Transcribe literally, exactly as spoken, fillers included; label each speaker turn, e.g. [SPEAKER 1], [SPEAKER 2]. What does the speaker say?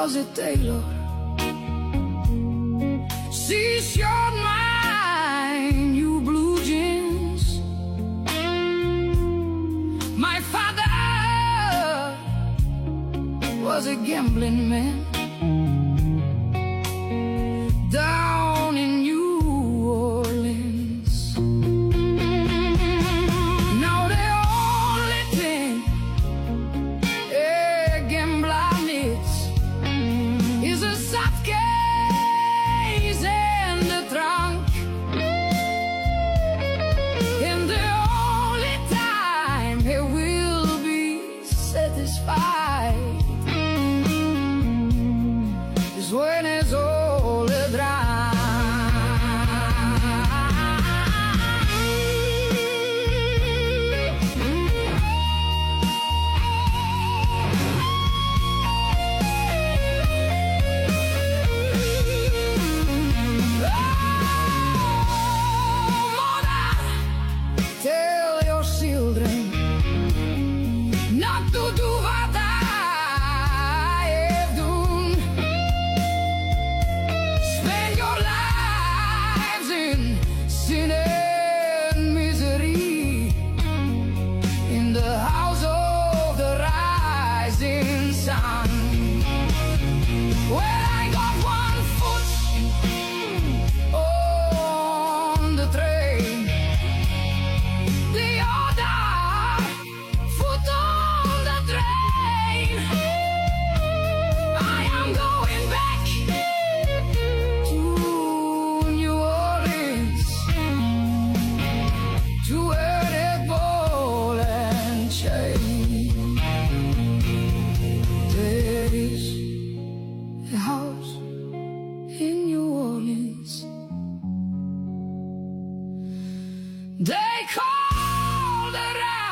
[SPEAKER 1] Rosie Taylor. She's your mine, you blue jeans. My father was a gambling man down in New Orleans. Now the only thing a gambler needs is a suitcase and a trunk, and the only time he will be satisfied is when it's all dry. Tell your children not to do what I have done. Spend your lives in sin and misery in the house of the rising sun. Well, I got one foot on the train, the other foot on the train. I am going back to New Orleans, to where that ball and chain. There is a house in New Orleans they call the